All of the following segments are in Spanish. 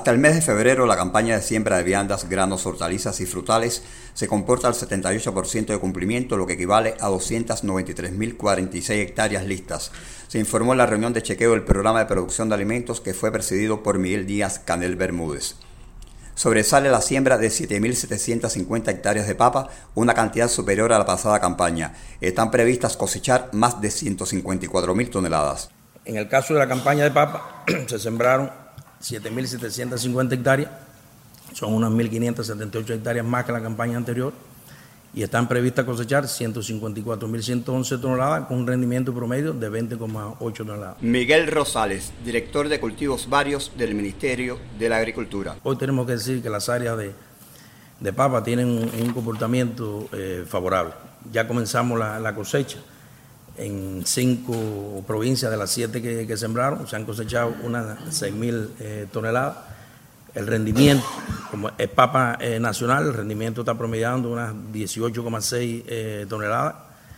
Hasta el mes de febrero, la campaña de siembra de viandas, granos, hortalizas y frutales se comporta al 78% de cumplimiento, lo que equivale a 293.046 hectáreas listas. Se informó en la reunión de chequeo del programa de producción de alimentos que fue presidido por Miguel Díaz Canel Bermúdez. Sobresale la siembra de 7.750 hectáreas de papa, una cantidad superior a la pasada campaña. Están previstas cosechar más de 154.000 toneladas. En el caso de la campaña de papa, se sembraron 7.750 hectáreas, son unas 1.578 hectáreas más que la campaña anterior, y están previstas cosechar 154.111 toneladas con un rendimiento promedio de 20,8 toneladas. Miguel Rosales, director de cultivos varios del Ministerio de la Agricultura. Hoy tenemos que decir que las áreas de papa tienen un comportamiento favorable. Ya comenzamos la cosecha. En 5 provincias de las 7 que sembraron, se han cosechado unas 6.000 toneladas. El rendimiento, como es papa nacional, el rendimiento está promediando unas 18,6 toneladas.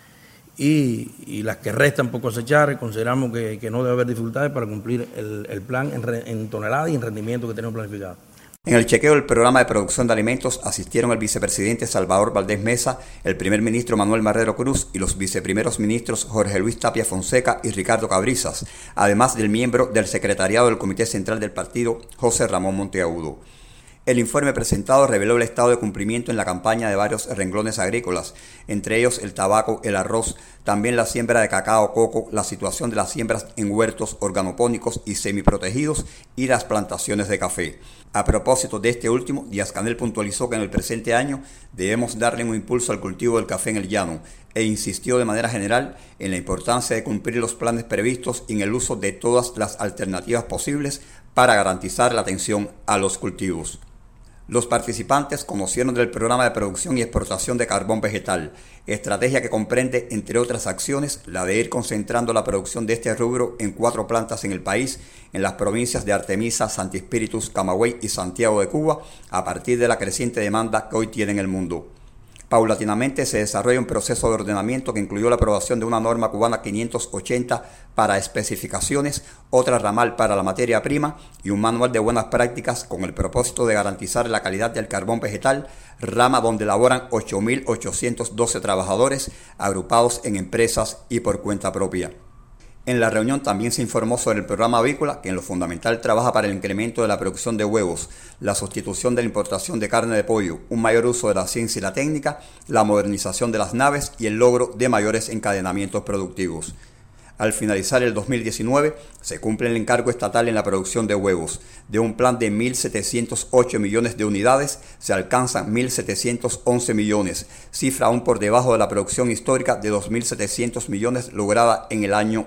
Y las que restan por cosechar, consideramos que no debe haber dificultades para cumplir el plan en toneladas y en rendimiento que tenemos planificado. En el chequeo del programa de producción de alimentos asistieron el vicepresidente Salvador Valdés Mesa, el primer ministro Manuel Marrero Cruz y los viceprimeros ministros Jorge Luis Tapia Fonseca y Ricardo Cabrizas, además del miembro del secretariado del Comité Central del Partido, José Ramón Monteagudo. El informe presentado reveló el estado de cumplimiento en la campaña de varios renglones agrícolas, entre ellos el tabaco, el arroz, también la siembra de cacao, coco, la situación de las siembras en huertos organopónicos y semiprotegidos y las plantaciones de café. A propósito de este último, Díaz Canel puntualizó que en el presente año debemos darle un impulso al cultivo del café en el llano e insistió de manera general en la importancia de cumplir los planes previstos y en el uso de todas las alternativas posibles para garantizar la atención a los cultivos. Los participantes conocieron del programa de producción y exportación de carbón vegetal, estrategia que comprende, entre otras acciones, la de ir concentrando la producción de este rubro en 4 plantas en el país, en las provincias de Artemisa, Santi Espíritus, Camagüey y Santiago de Cuba, a partir de la creciente demanda que hoy tiene en el mundo. Paulatinamente se desarrolla un proceso de ordenamiento que incluyó la aprobación de una norma cubana 580 para especificaciones, otra ramal para la materia prima y un manual de buenas prácticas con el propósito de garantizar la calidad del carbón vegetal, rama donde laboran 8.812 trabajadores agrupados en empresas y por cuenta propia. En la reunión también se informó sobre el programa avícola, que en lo fundamental trabaja para el incremento de la producción de huevos, la sustitución de la importación de carne de pollo, un mayor uso de la ciencia y la técnica, la modernización de las naves y el logro de mayores encadenamientos productivos. Al finalizar el 2019, se cumple el encargo estatal en la producción de huevos. De un plan de 1.708 millones de unidades, se alcanzan 1.711 millones, cifra aún por debajo de la producción histórica de 2.700 millones lograda en el año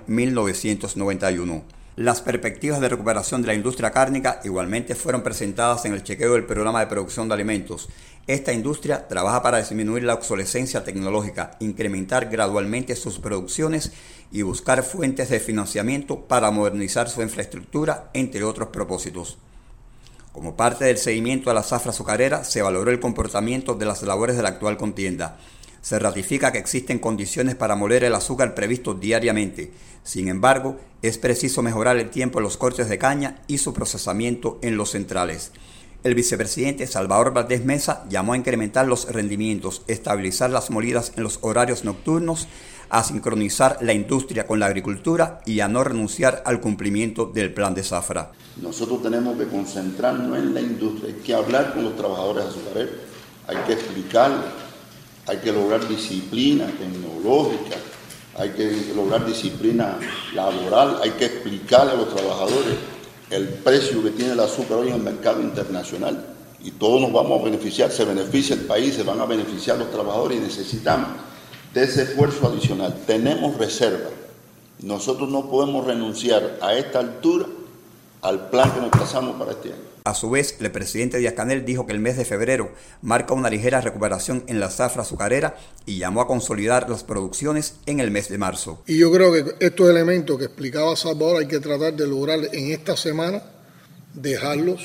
1991. Las perspectivas de recuperación de la industria cárnica igualmente fueron presentadas en el chequeo del programa de producción de alimentos. Esta industria trabaja para disminuir la obsolescencia tecnológica, incrementar gradualmente sus producciones y buscar fuentes de financiamiento para modernizar su infraestructura, entre otros propósitos. Como parte del seguimiento a la zafra azucarera, se valoró el comportamiento de las labores de la actual contienda. Se ratifica que existen condiciones para moler el azúcar previsto diariamente. Sin embargo, es preciso mejorar el tiempo en los cortes de caña y su procesamiento en los centrales. El vicepresidente Salvador Valdés Mesa llamó a incrementar los rendimientos, estabilizar las molidas en los horarios nocturnos, a sincronizar la industria con la agricultura y a no renunciar al cumplimiento del plan de zafra. Nosotros tenemos que concentrarnos en la industria, hay que hablar con los trabajadores azucareros, hay que explicarles, hay que lograr disciplina tecnológica, hay que lograr disciplina laboral, hay que explicarle a los trabajadores el precio que tiene el azúcar hoy en el mercado internacional y todos nos vamos a beneficiar, se beneficia el país, se van a beneficiar los trabajadores y necesitamos de ese esfuerzo adicional. Tenemos reserva, nosotros no podemos renunciar a esta altura al plan que nos trazamos para este año. A su vez, el presidente Díaz Canel dijo que el mes de febrero marca una ligera recuperación en la zafra azucarera y llamó a consolidar las producciones en el mes de marzo. Y yo creo que estos elementos que explicaba Salvador hay que tratar de lograr en esta semana, dejarlos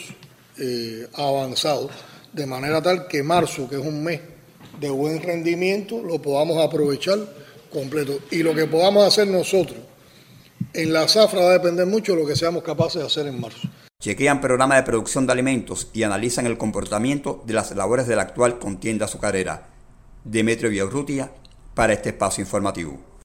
avanzados, de manera tal que marzo, que es un mes de buen rendimiento, lo podamos aprovechar completo. Y lo que podamos hacer nosotros en la zafra va a depender mucho de lo que seamos capaces de hacer en marzo. chequean programas de producción de alimentos y analizan el comportamiento de las labores de la actual contienda azucarera. Demetrio Villaurrutia, para este espacio informativo.